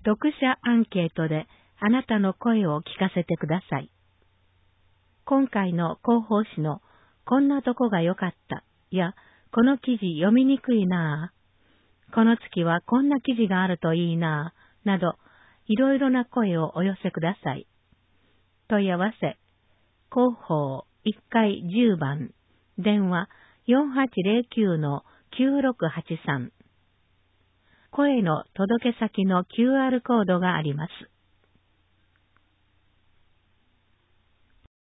読者アンケートであなたの声を聞かせてください。今回の広報誌のこんなとこが良かったや、この記事読みにくいなぁ、この月はこんな記事があるといいなぁ、など、いろいろな声をお寄せください。問い合わせ、広報1階10番、電話4809-9683。声の届け先の QR コードがあります。